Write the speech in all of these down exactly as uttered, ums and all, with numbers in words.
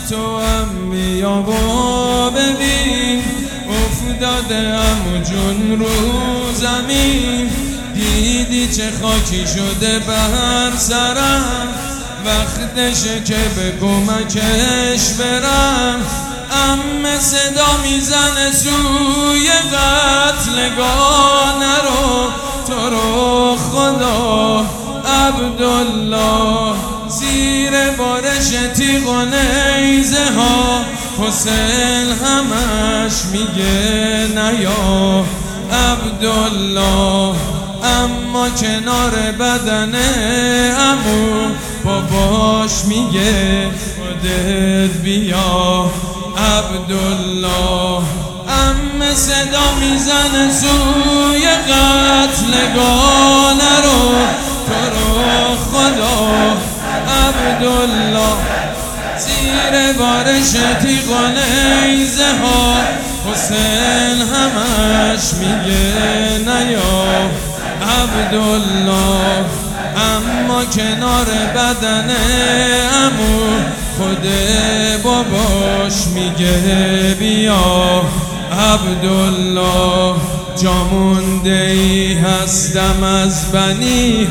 تو هم بیا و ببین افتاده عمو جون رو زمین. دیدی چه خاکی شده بر سرم، وقتشه که به کمکش برم. عمه صدا میزنه سوی قتلگاه، نرو تو رو خدا عبدالله. زیر بارش تیغ و نیزه ها حسین همش میگه نیا عبدالله. اما کنار بدن عمو باباش میگه خودت بیا عبدالله. عمه صدا میزنه سوی قتلگاه، نرو تو رو خدا عبدالله. زیر بارش تیغ و نیزه ها حسین همش میگه نیا عبدالله. اما کنار بدن عمو خود باباش میگه بیا عبدالله. جا مونده ای هستم از بنی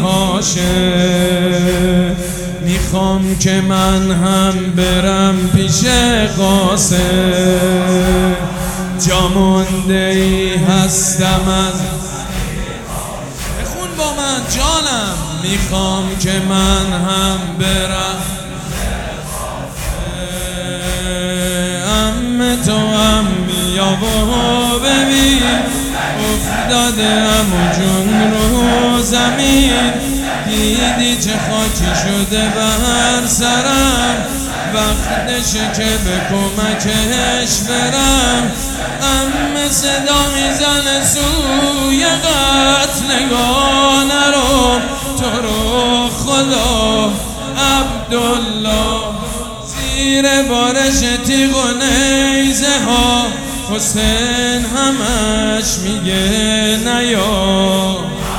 هاشم، میخوام که من هم برم پیش قاسم. جا مونده ای هستم از بخون با من جانم، میخوام که من هم برم. عمه تو هم بیا و ببین افتاده عمو جون رو زمین. دیدی چه خاکی شده بر سرم، وقتشه که به کمکش برم. عمه صدا میزنه سوی قتلگاه، نرو تو رو خدا عبدالله. زیر بارش تیغ و نیزه ها حسین همش میگه نیا.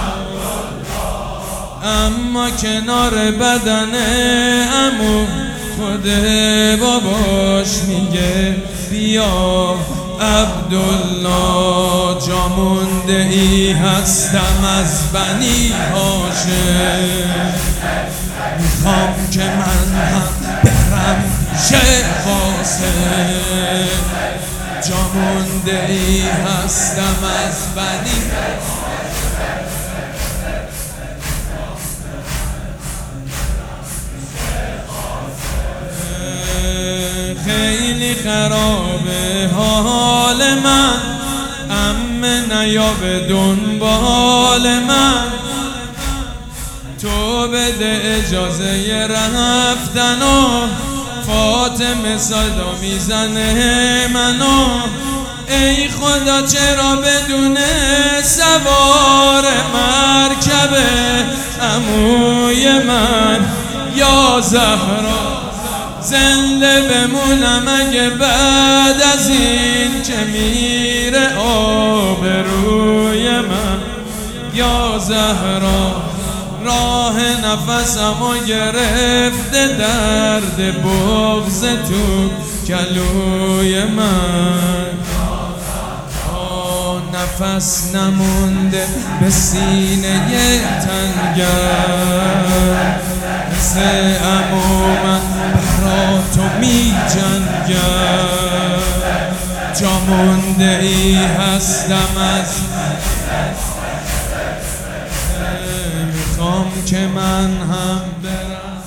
اما کنار بدن عمو خود باباش میگه بیا عبدالله. جا مونده ای هستم از بنی هاشم، میخوام که من هم برم پیش قاسم. جا مونده ای هستم از بنی خیلی خرابه حال من، عمه نیا به دنبال من. تو بده اجازه رفتن و فاطمه صدا میزنه منو. ای خدا چرا بدون سوار مرکبه عموی من یا زهرا زنده بمونم اگه بعد از این که میره آبروی من یا زهرا. راه نفسمو گرفته درد بغض تو کلوی من. آه نفس نمونده به سینه تنگم، مثل عمو من برا تو می جنگم. جا مونده ای هستم از میخوام که من هم برم